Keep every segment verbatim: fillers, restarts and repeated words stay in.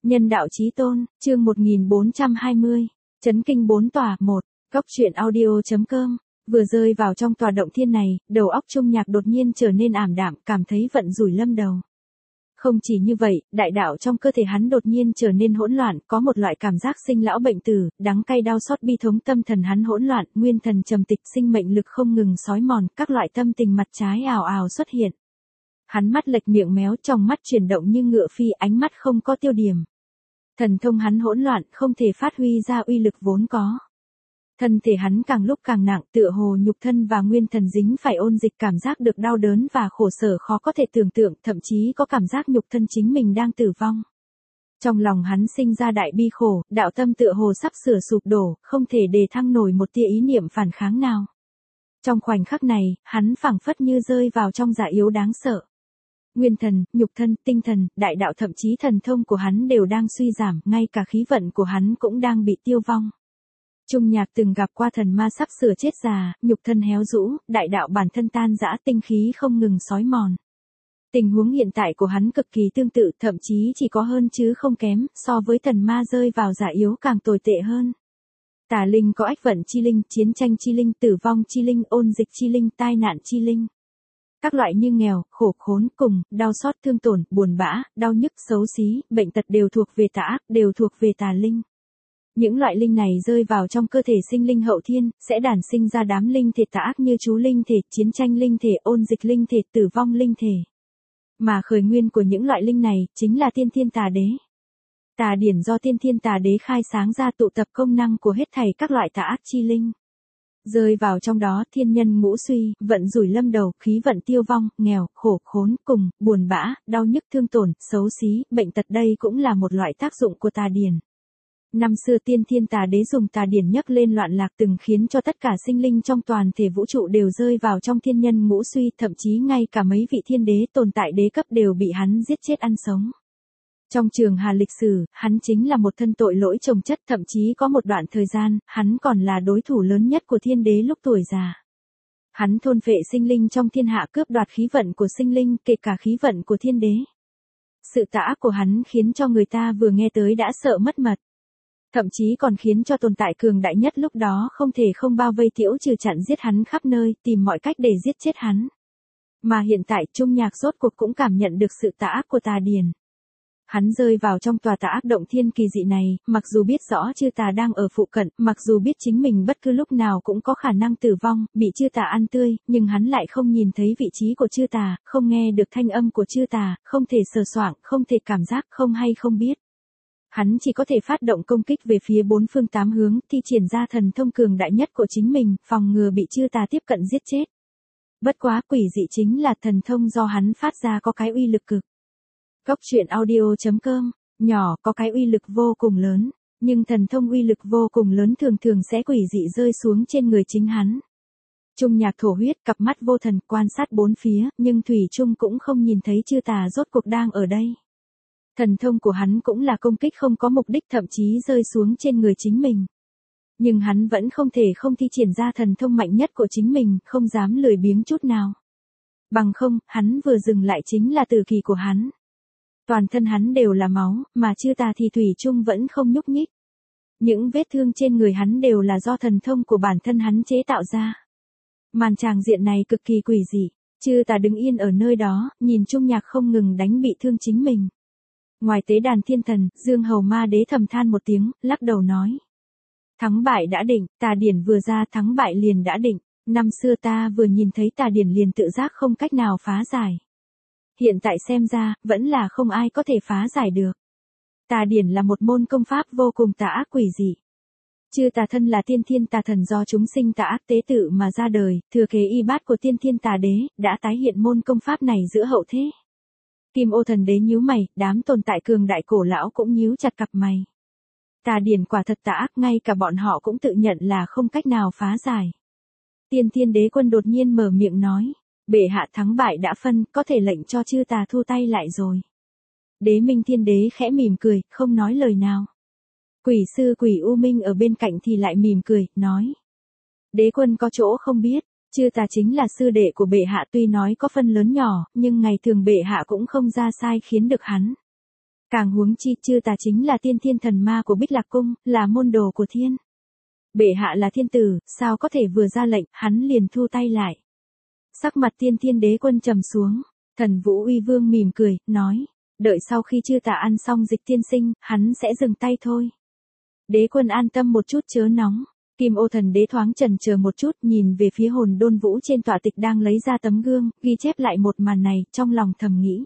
Nhân đạo chí tôn, chương một nghìn bốn trăm hai mươi. Chấn kinh bốn tòa, một. Góc truyện audio.com. Vừa rơi vào trong tòa động thiên này, đầu óc Trung Nhạc đột nhiên trở nên ảm đạm, cảm thấy vận rủi lâm đầu. Không chỉ như vậy, đại đạo trong cơ thể hắn đột nhiên trở nên hỗn loạn, có một loại cảm giác sinh lão bệnh tử, đắng cay đau xót bi thống, tâm thần hắn hỗn loạn, nguyên thần trầm tịch, sinh mệnh lực không ngừng xói mòn, các loại tâm tình mặt trái ào ào xuất hiện. Hắn mắt lệch miệng méo, trong mắt chuyển động như ngựa phi, ánh mắt không có tiêu điểm. Thần thông hắn hỗn loạn, không thể phát huy ra uy lực vốn có. Thân thể hắn càng lúc càng nặng, tựa hồ nhục thân và nguyên thần dính phải ôn dịch, cảm giác được đau đớn và khổ sở khó có thể tưởng tượng, thậm chí có cảm giác nhục thân chính mình đang tử vong. Trong lòng hắn sinh ra đại bi khổ, đạo tâm tựa hồ sắp sửa sụp đổ, không thể đề thăng nổi một tia ý niệm phản kháng nào. Trong khoảnh khắc này, hắn phảng phất như rơi vào trong dạ yếu đáng sợ. Nguyên thần, nhục thân, tinh thần, đại đạo thậm chí thần thông của hắn đều đang suy giảm, ngay cả khí vận của hắn cũng đang bị tiêu vong. Trung Nhạc từng gặp qua thần ma sắp sửa chết già, nhục thân héo rũ, đại đạo bản thân tan rã, tinh khí không ngừng xói mòn. Tình huống hiện tại của hắn cực kỳ tương tự, thậm chí chỉ có hơn chứ không kém, so với thần ma rơi vào dạ yếu càng tồi tệ hơn. Tà linh có ách vận chi linh, chiến tranh chi linh, tử vong chi linh, ôn dịch chi linh, tai nạn chi linh. Các loại như nghèo, khổ khốn, cùng, đau xót, thương tổn, buồn bã, đau nhức, xấu xí, bệnh tật đều thuộc về tà ác, đều thuộc về tà linh. Những loại linh này rơi vào trong cơ thể sinh linh hậu thiên, sẽ đản sinh ra đám linh thể tà ác như chú linh thể, chiến tranh linh thể, ôn dịch linh thể, tử vong linh thể. Mà khởi nguyên của những loại linh này, chính là tiên thiên tà đế. Tà điển do tiên thiên tà đế khai sáng ra tụ tập công năng của hết thảy các loại tà ác chi linh. Rơi vào trong đó, thiên nhân ngũ suy, vận rủi lâm đầu, khí vận tiêu vong, nghèo, khổ khốn, cùng, buồn bã, đau nhức, thương tổn, xấu xí, bệnh tật, đây cũng là một loại tác dụng của tà điển. Năm xưa tiên thiên tà đế dùng tà điển nhấc lên loạn lạc, từng khiến cho tất cả sinh linh trong toàn thể vũ trụ đều rơi vào trong thiên nhân ngũ suy, thậm chí ngay cả mấy vị thiên đế tồn tại đế cấp đều bị hắn giết chết ăn sống. Trong trường hà lịch sử, hắn chính là một thân tội lỗi chồng chất, thậm chí có một đoạn thời gian, hắn còn là đối thủ lớn nhất của thiên đế lúc tuổi già. Hắn thôn phệ sinh linh trong thiên hạ, cướp đoạt khí vận của sinh linh, kể cả khí vận của thiên đế. Sự tà ác của hắn khiến cho người ta vừa nghe tới đã sợ mất mật. Thậm chí còn khiến cho tồn tại cường đại nhất lúc đó không thể không bao vây tiễu trừ chặn giết hắn khắp nơi, tìm mọi cách để giết chết hắn. Mà hiện tại Trung Nhạc rốt cuộc cũng cảm nhận được sự tà ác của tà điển. Hắn rơi vào trong tòa tà ác động thiên kỳ dị này, mặc dù biết rõ chư tà đang ở phụ cận, mặc dù biết chính mình bất cứ lúc nào cũng có khả năng tử vong, bị chư tà ăn tươi, nhưng hắn lại không nhìn thấy vị trí của chư tà, không nghe được thanh âm của chư tà, không thể sờ soạng, không thể cảm giác, không hay không biết. Hắn chỉ có thể phát động công kích về phía bốn phương tám hướng, thi triển ra thần thông cường đại nhất của chính mình, phòng ngừa bị chư tà tiếp cận giết chết. Bất quá quỷ dị chính là thần thông do hắn phát ra có cái uy lực cực. Góc truyện audio.com, nhỏ có cái uy lực vô cùng lớn, nhưng thần thông uy lực vô cùng lớn thường thường sẽ quỷ dị rơi xuống trên người chính hắn. Trung Nhạc thổ huyết, cặp mắt vô thần quan sát bốn phía, nhưng thủy chung cũng không nhìn thấy chư tà rốt cuộc đang ở đây. Thần thông của hắn cũng là công kích không có mục đích, thậm chí rơi xuống trên người chính mình. Nhưng hắn vẫn không thể không thi triển ra thần thông mạnh nhất của chính mình, không dám lười biếng chút nào. Bằng không, hắn vừa dừng lại chính là tử kỳ của hắn. Toàn thân hắn đều là máu, mà chư tà thì thủy chung vẫn không nhúc nhích. Những vết thương trên người hắn đều là do thần thông của bản thân hắn chế tạo ra. Màn tràng diện này cực kỳ quỷ dị, chư tà đứng yên ở nơi đó, nhìn Trung Nhạc không ngừng đánh bị thương chính mình. Ngoài tế đàn thiên thần, Dương Hầu Ma Đế thầm than một tiếng, lắc đầu nói. Thắng bại đã định, tà điển vừa ra thắng bại liền đã định, năm xưa ta vừa nhìn thấy tà điển liền tự giác không cách nào phá giải. Hiện tại xem ra, vẫn là không ai có thể phá giải được. Tà điển là một môn công pháp vô cùng tà ác quỷ dị. Chư tà thân là tiên thiên tà thần do chúng sinh tà ác tế tự mà ra đời, thừa kế y bát của tiên thiên tà đế, đã tái hiện môn công pháp này giữa hậu thế. Kim Ô thần đế nhíu mày, đám tồn tại cường đại cổ lão cũng nhíu chặt cặp mày. Tà điển quả thật tà ác, ngay cả bọn họ cũng tự nhận là không cách nào phá giải. Tiên thiên đế quân đột nhiên mở miệng nói. Bệ hạ thắng bại đã phân, có thể lệnh cho chư tà thu tay lại rồi. Đế Minh Thiên Đế khẽ mỉm cười, không nói lời nào. Quỷ sư Quỷ U Minh ở bên cạnh thì lại mỉm cười, nói. Đế quân có chỗ không biết, chư tà chính là sư đệ của bệ hạ, tuy nói có phân lớn nhỏ, nhưng ngày thường bệ hạ cũng không ra sai khiến được hắn. Càng huống chi chư tà chính là tiên thiên thần ma của Bích Lạc Cung, là môn đồ của thiên. Bệ hạ là thiên tử, sao có thể vừa ra lệnh, hắn liền thu tay lại. Sắc mặt tiên thiên đế quân trầm xuống, Thần Vũ Uy Vương mỉm cười, nói, đợi sau khi chư tà ăn xong dịch tiên sinh, hắn sẽ dừng tay thôi. Đế quân an tâm một chút chớ nóng. Kim Ô Thần Đế thoáng chần chờ một chút, nhìn về phía Hồn Đôn Vũ trên tọa tịch đang lấy ra tấm gương, ghi chép lại một màn này, trong lòng thầm nghĩ.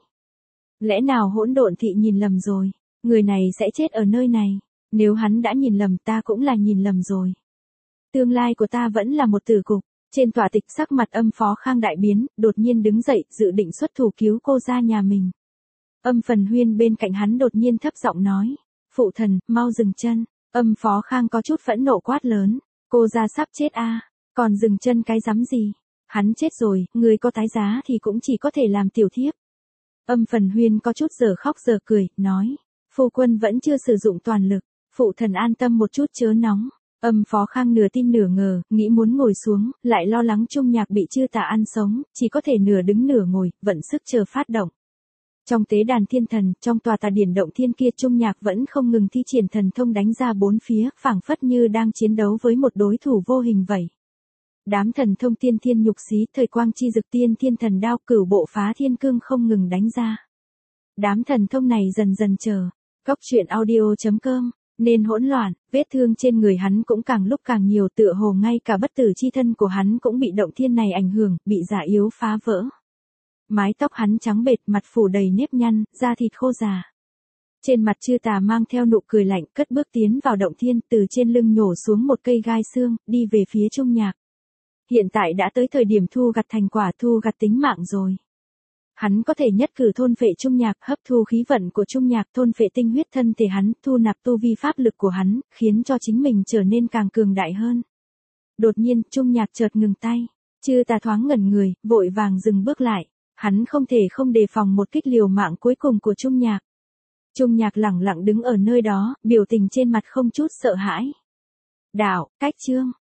Lẽ nào Hỗn Độn Thị nhìn lầm rồi, người này sẽ chết ở nơi này, nếu hắn đã nhìn lầm ta cũng là nhìn lầm rồi. Tương lai của ta vẫn là một tử cục. Trên tọa tịch sắc mặt Âm Phó Khang đại biến, đột nhiên đứng dậy, dự định xuất thủ cứu cô ra nhà mình. Âm Phần Huyên bên cạnh hắn đột nhiên thấp giọng nói, phụ thần, mau dừng chân. Âm Phó Khang có chút phẫn nộ quát lớn, cô ra sắp chết a, à, còn dừng chân cái rắm gì? Hắn chết rồi, người có tái giá thì cũng chỉ có thể làm tiểu thiếp. Âm Phần Huyên có chút giờ khóc giờ cười, nói, phu quân vẫn chưa sử dụng toàn lực, phụ thần an tâm một chút chớ nóng. Âm Phó Khang nửa tin nửa ngờ, nghĩ muốn ngồi xuống, lại lo lắng Trung Nhạc bị chư tà ăn sống, chỉ có thể nửa đứng nửa ngồi, vận sức chờ phát động. Trong tế đàn thiên thần, trong tòa tà điển động thiên kia Trung Nhạc vẫn không ngừng thi triển thần thông đánh ra bốn phía, phảng phất như đang chiến đấu với một đối thủ vô hình vậy. Đám thần thông tiên thiên nhục xí, thời quang chi dực tiên thiên thần đao, cửu bộ phá thiên cương không ngừng đánh ra. Đám thần thông này dần dần chờ. Cốc truyện audio chấm com nên hỗn loạn, vết thương trên người hắn cũng càng lúc càng nhiều, tựa hồ ngay cả bất tử chi thân của hắn cũng bị động thiên này ảnh hưởng, bị già yếu phá vỡ. Mái tóc hắn trắng bệch, mặt phủ đầy nếp nhăn, da thịt khô già. Trên mặt chư tà mang theo nụ cười lạnh, cất bước tiến vào động thiên, từ trên lưng nhổ xuống một cây gai xương, đi về phía Trung Nhạc. Hiện tại đã tới thời điểm thu gặt thành quả, thu gặt tính mạng rồi. Hắn có thể nhất cử thôn phệ Trung Nhạc, hấp thu khí vận của Trung Nhạc, thôn phệ tinh huyết thân thể hắn, thu nạp tu vi pháp lực của hắn, khiến cho chính mình trở nên càng cường đại hơn. Đột nhiên, Trung Nhạc chợt ngừng tay. Chư tà thoáng ngẩn người, vội vàng dừng bước lại. Hắn không thể không đề phòng một kích liều mạng cuối cùng của Trung Nhạc. Trung Nhạc lẳng lặng đứng ở nơi đó, biểu tình trên mặt không chút sợ hãi. Đạo, cách chương.